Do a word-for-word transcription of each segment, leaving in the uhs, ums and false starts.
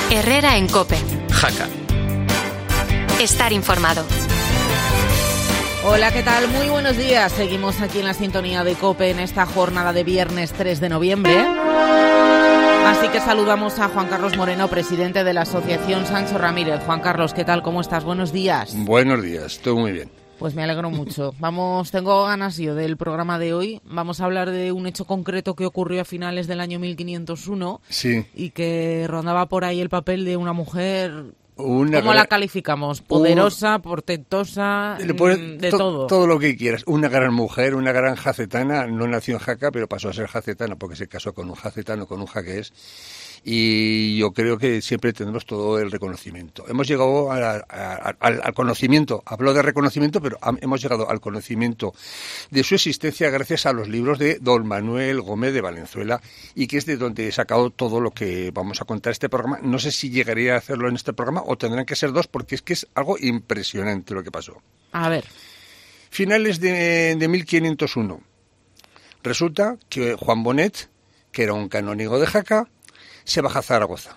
Herrera en COPE. Jaca. Estar informado. Hola, ¿qué tal? Muy buenos días. Seguimos aquí en la sintonía de COPE en esta jornada de viernes tres de noviembre. Así que saludamos a Juan Carlos Moreno, presidente de la Asociación Sancho Ramírez. Juan Carlos, ¿qué tal? ¿Cómo estás? Buenos días. Buenos días, estoy muy bien. Pues me alegro mucho. Vamos, tengo ganas yo del programa de hoy. Vamos a hablar de un hecho concreto que ocurrió a finales del año mil quinientos uno. Sí. Y que rondaba por ahí el papel de una mujer. Una ¿Cómo gran... la calificamos? Poderosa, un... portentosa, Le pones de to- todo. Todo lo que quieras. Una gran mujer, una gran jacetana. No nació en Jaca, pero pasó a ser jacetana porque se casó con un jacetano, con un jaqués. Y yo creo que siempre tendremos todo el reconocimiento. Hemos llegado a, a, a, al, al conocimiento, hablo de reconocimiento, pero a, hemos llegado al conocimiento de su existencia gracias a los libros de don Manuel Gómez de Valenzuela, y que es de donde he sacado todo lo que vamos a contar este programa. No sé si llegaría a hacerlo en este programa o tendrán que ser dos, porque es que es algo impresionante lo que pasó. A ver. Finales de, de mil quinientos uno. Resulta que Juan Bonet, que era un canónigo de Jaca, se baja a Zaragoza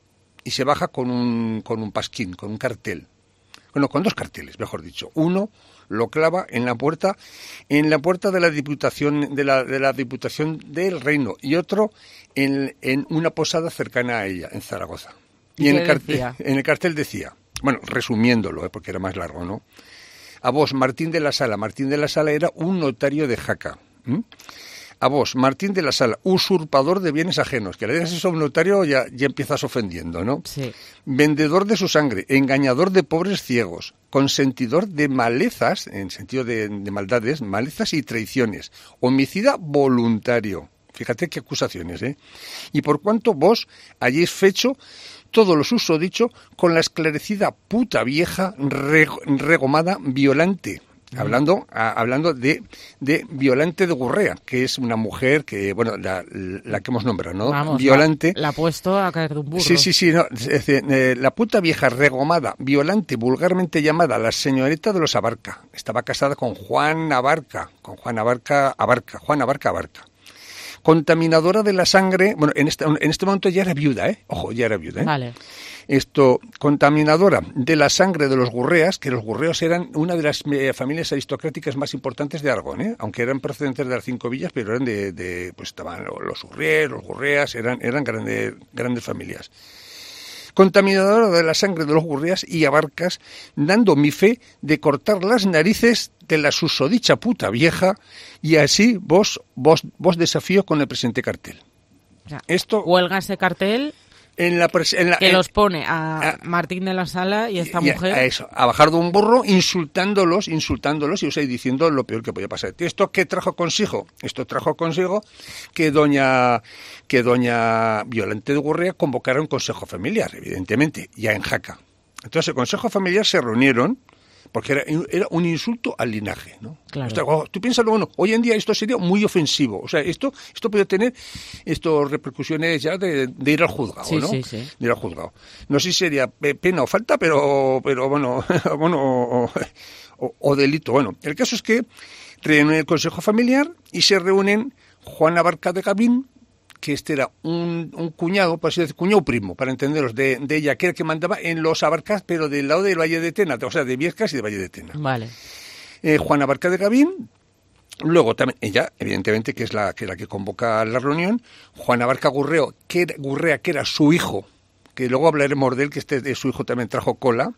y se baja con un con un pasquín, con un cartel, bueno, con dos carteles, mejor dicho. Uno lo clava en la puerta, en la puerta de la Diputación de la de la Diputación del Reino, y otro en, en una posada cercana a ella, en Zaragoza. Y en el cartel, en el cartel decía, bueno, resumiéndolo, ¿eh? Porque era más largo, ¿no? A vos, Martín de la Sala. Martín de la Sala era un notario de Jaca. ¿Mm? A vos, Martín de la Sala, usurpador de bienes ajenos. Que le digas eso a un notario, ya, ya empiezas ofendiendo, ¿no? Sí. Vendedor de su sangre, engañador de pobres ciegos, consentidor de malezas, en sentido de, de maldades, malezas y traiciones, homicida voluntario. Fíjate qué acusaciones, ¿eh? Y por cuanto vos hayáis fecho todo lo susodicho con la esclarecida puta vieja re, regomada violante. Hablando a, hablando de, de Violante de Gurrea, que es una mujer que, bueno, la, la que hemos nombrado, ¿no? Vamos, Violante. La, la ha puesto a caer de un burro. Sí, sí, sí. No, es decir, eh, la puta vieja regomada, Violante, vulgarmente llamada la señorita de los Abarca. Estaba casada con Juan Abarca, con Juan Abarca, Abarca, Juan Abarca, Abarca. Contaminadora de la sangre, bueno, en este, en este momento ya era viuda, ¿eh? Ojo, ya era viuda, ¿eh? Vale. Esto, contaminadora de la sangre de los Gurreas, que los Gurreos eran una de las eh, familias aristocráticas más importantes de Aragón, ¿eh? Aunque eran procedentes de las cinco villas, pero eran de, de pues estaban los Urrier, los Gurreas, eran, eran grandes, grandes familias. Contaminadora de la sangre de los Gurreas y Abarcas, dando mi fe de cortar las narices de la susodicha puta vieja, y así vos, vos, vos desafío con el presente cartel. O sea, esto huelga ese cartel. En la, en la, que en, los pone a, a Martín de la Sala y a esta y mujer. A, eso, a bajar de un burro, insultándolos, insultándolos y o sea, diciendo lo peor que podía pasar. ¿Esto qué trajo consigo? Esto trajo consigo que doña que doña Violante de Gurrea convocara un consejo familiar, evidentemente, ya en Jaca. Entonces el consejo familiar se reunieron porque era, era un insulto al linaje, ¿no? Claro. O sea, oh, tú piénsalo, bueno, hoy en día esto sería muy ofensivo, o sea, esto esto puede tener estos repercusiones ya de, de ir al juzgado, sí, ¿no? Sí, sí. De ir al juzgado. No sé si sería pena o falta, pero pero bueno, bueno o, o, o delito. Bueno, el caso es que reúnen el consejo familiar y se reúnen Juan Abarca de Gavín, que este era un, un cuñado, por así decir, cuñado primo, para entenderos, de, de ella, que era el que mandaba en los Abarcas, pero del lado del Valle de Tena, o sea, de Viescas y de Valle de Tena. Vale. Eh, Juan Abarca de Gavín, luego también, ella, evidentemente, que es la que, la que convoca la reunión, Juan Abarca Gurreo, que era, Gurrea, que era su hijo, que luego hablaremos de él, que este de su hijo también trajo cola,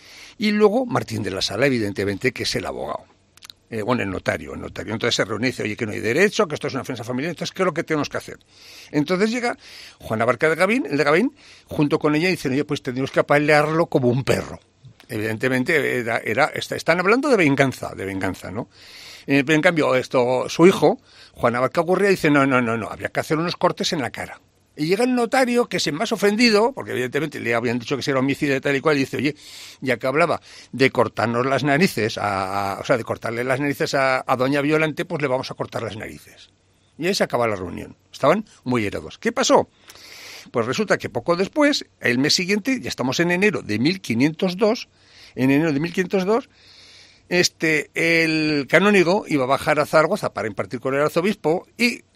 y luego Martín de la Sala, evidentemente, que es el abogado. Eh, bueno, el notario, el notario. Entonces se reúne y dice, oye, que no hay derecho, que esto es una ofensa familiar, entonces, ¿qué es lo que tenemos que hacer? Entonces llega Juan Abarca de Gavín, el de Gavín, junto con ella, y dicen, oye, pues tenemos que apalearlo como un perro. Evidentemente, era, era, están hablando de venganza, de venganza, ¿no? Eh, pero en cambio, esto, su hijo, Juan Abarca Gurrea, dice, no, no, no, no, había que hacer unos cortes en la cara. Y llega el notario, que es el más ofendido, porque evidentemente le habían dicho que era homicidio tal y cual, y dice, oye, ya que hablaba de cortarnos las narices, a, a, o sea, de cortarle las narices a, a doña Violante, pues le vamos a cortar las narices. Y ahí se acaba la reunión. Estaban muy herados. ¿Qué pasó? Pues resulta que poco después, el mes siguiente, ya estamos en enero de mil quinientos dos, en enero de mil quinientos dos, este, el canónigo iba a bajar a Zaragoza para impartir con el arzobispo y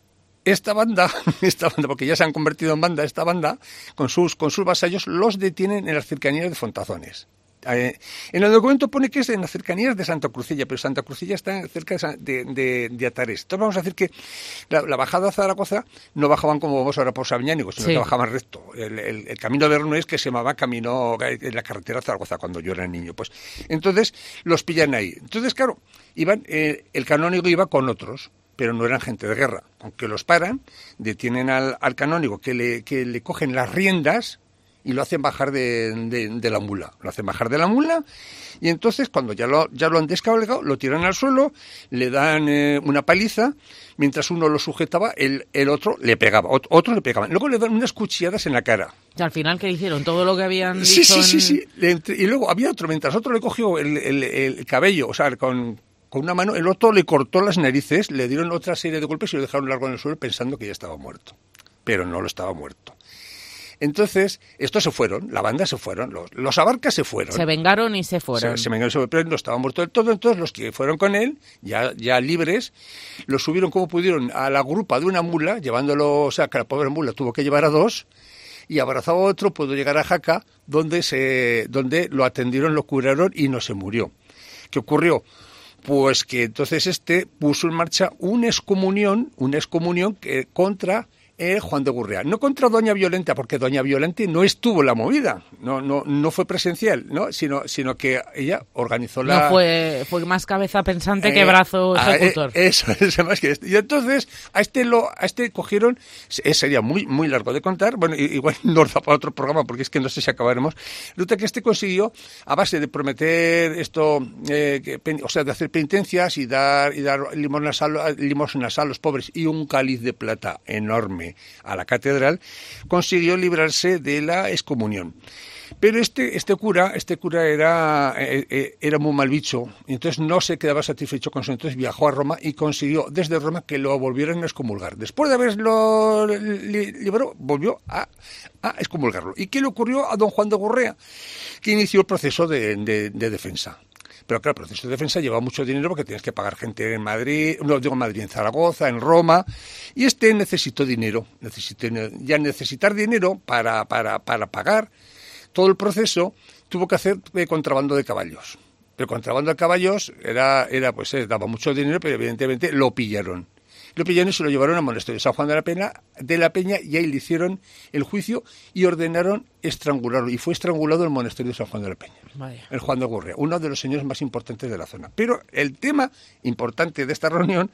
esta banda, esta banda, porque ya se han convertido en banda, esta banda, con sus, con sus vasallos, los detienen en las cercanías de Fontazones. Eh, en el documento pone que es en las cercanías de Santa Crucilla, pero Santa Crucilla está cerca de, de, de Atares. Entonces vamos a decir que la, la bajada a Zaragoza no bajaban como vamos ahora por Sabiñánigo, sino sí. que bajaban recto. El, el, el camino de Bernués, que se llamaba camino en la carretera a Zaragoza cuando yo era niño. Pues entonces los pillan ahí. Entonces, claro, iban, eh, el canónigo iba con otros, pero no eran gente de guerra. Aunque los paran, detienen al, al canónigo, que le, que le cogen las riendas y lo hacen bajar de, de, de la mula. Lo hacen bajar de la mula y entonces cuando ya lo, ya lo han descabalgado, lo tiran al suelo, le dan eh, una paliza, mientras uno lo sujetaba, el, el otro le pegaba, ot, otro le pegaba. Luego le dan unas cuchilladas en la cara. ¿Y al final qué hicieron? ¿Todo lo que habían sí, dicho? Sí, sí, en... sí. Y luego había otro, mientras otro le cogió el, el, el cabello, o sea, con... con una mano, el otro le cortó las narices, le dieron otra serie de golpes y lo dejaron largo en el suelo pensando que ya estaba muerto. Pero no lo estaba muerto. Entonces, estos se fueron, la banda se fueron, los, los Abarca se fueron. Se vengaron y se fueron. Se, se vengaron y se fueron, pero no estaba muerto del todo. Entonces, los que fueron con él, ya, ya libres, los subieron como pudieron a la grupa de una mula, llevándolo, o sea, que la pobre mula tuvo que llevar a dos, y abrazaba a otro, pudo llegar a Jaca, donde, se, donde lo atendieron, lo curaron y no se murió. ¿Qué ocurrió? Pues que entonces este puso en marcha una excomunión, una excomunión que, contra eh, Juan de Gurrea. No contra Doña Violenta, porque Doña Violenta no estuvo en la movida, no no no fue presencial, ¿no? sino sino que ella organizó la... No fue, fue más cabeza pensante eh, que brazo ejecutor. Eh, eso, eso más que esto. Y entonces a este lo a este cogieron, sería muy muy largo de contar, bueno, igual nos da para otro programa porque es que no sé si acabaremos. Resulta que este consiguió, a base de prometer esto, eh, que, o sea, de hacer penitencias y dar y dar limosnas a, limosnas a los pobres y un cáliz de plata enorme a la catedral, consiguió librarse de la excomunión. Pero este este cura, este cura era eh, era muy mal bicho, y entonces no se quedaba satisfecho con eso. Entonces viajó a Roma y consiguió desde Roma que lo volvieran a excomulgar. Después de haberlo li, librado, volvió a, a excomulgarlo. ¿Y qué le ocurrió a don Juan de Gurrea? Que inició el proceso de, de, de defensa. Pero claro, el proceso de defensa lleva mucho dinero porque tienes que pagar gente en Madrid, no digo en Madrid, en Zaragoza, en Roma, y este necesitó dinero, necesitó, ya necesitar dinero para, para, para pagar todo el proceso, tuvo que hacer eh, contrabando de caballos. El contrabando de caballos era, era pues eh, daba mucho dinero, pero evidentemente lo pillaron. Lo pillaron y se lo llevaron al monasterio de San Juan de la Peña, de la Peña y ahí le hicieron el juicio y ordenaron estrangularlo. Y fue estrangulado en el monasterio de San Juan de la Peña. Vaya. El Juan de Gurrea, uno de los señores más importantes de la zona. Pero el tema importante de esta reunión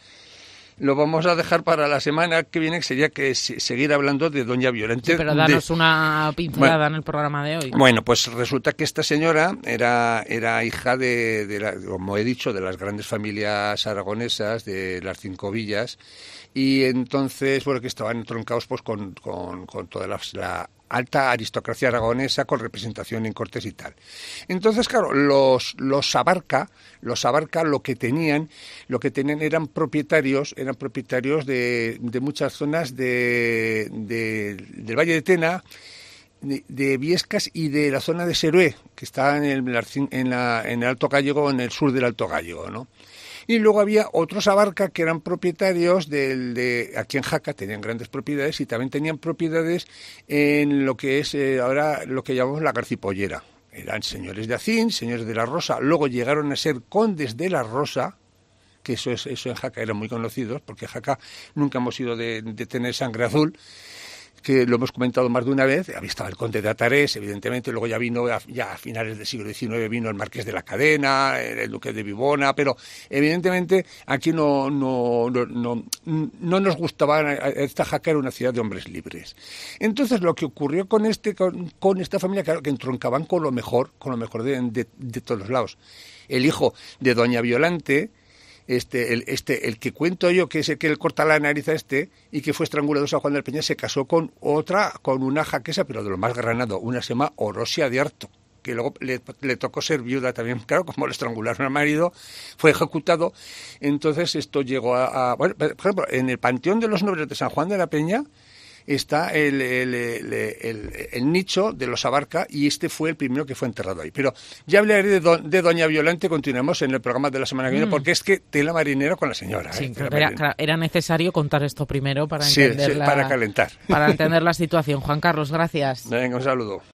lo vamos a dejar para la semana que viene, que sería que seguir hablando de Doña Violenta. Sí, pero danos de... una pincelada bueno, en el programa de hoy. Bueno, pues resulta que esta señora era, era hija de, de la, como he dicho, de las grandes familias aragonesas, de las cinco villas, y entonces, bueno, que estaban entroncados pues con, con, con toda la, la alta aristocracia aragonesa con representación en Cortes y tal. Entonces, claro, los los Abarca, los Abarca lo que tenían, lo que tenían eran propietarios, eran propietarios de, de muchas zonas de, de del Valle de Tena, de, de Viescas y de la zona de Serué, que está en el en la en el Alto Gállego, en el sur del Alto Gállego, ¿no? Y luego había otros Abarca que eran propietarios del, de aquí en Jaca, tenían grandes propiedades y también tenían propiedades en lo que es eh, ahora lo que llamamos la Garcipollera. Eran señores de Acín, señores de la Rosa, luego llegaron a ser condes de la Rosa, que eso es eso en Jaca eran muy conocidos, porque Jaca nunca hemos sido de, de tener sangre azul, que lo hemos comentado más de una vez. Había estado el conde de Atarés, evidentemente, luego ya vino, ya a finales del siglo diecinueve vino el marqués de la Cadena, el duque de Vivona, pero evidentemente aquí no no no no, no nos gustaba, esta Jaca era una ciudad de hombres libres. Entonces lo que ocurrió con este con, con esta familia, claro, que entroncaban con lo mejor, con lo mejor de, de, de todos los lados. El hijo de doña Violante, Este el, este, el que cuento yo, que es el que le corta la nariz a este y que fue estrangulado San Juan de la Peña, se casó con otra, con una jaquesa, pero de lo más granado, una se llama Orosia de Arto, que luego le, le tocó ser viuda también, claro, como le estrangularon al marido, fue ejecutado. Entonces esto llegó a, a... Bueno, por ejemplo, en el Panteón de los Nobles de San Juan de la Peña, está el, el, el, el, el nicho de los Abarca, y este fue el primero que fue enterrado ahí. Pero ya hablaré de, do, de Doña Violante, continuemos en el programa de la semana que viene, mm. porque es que tela marinera con la señora. Sí, ¿eh? era, era, era necesario contar esto primero para sí, entender sí, la, para calentar. Para entender la situación. Juan Carlos, gracias. Venga, un saludo.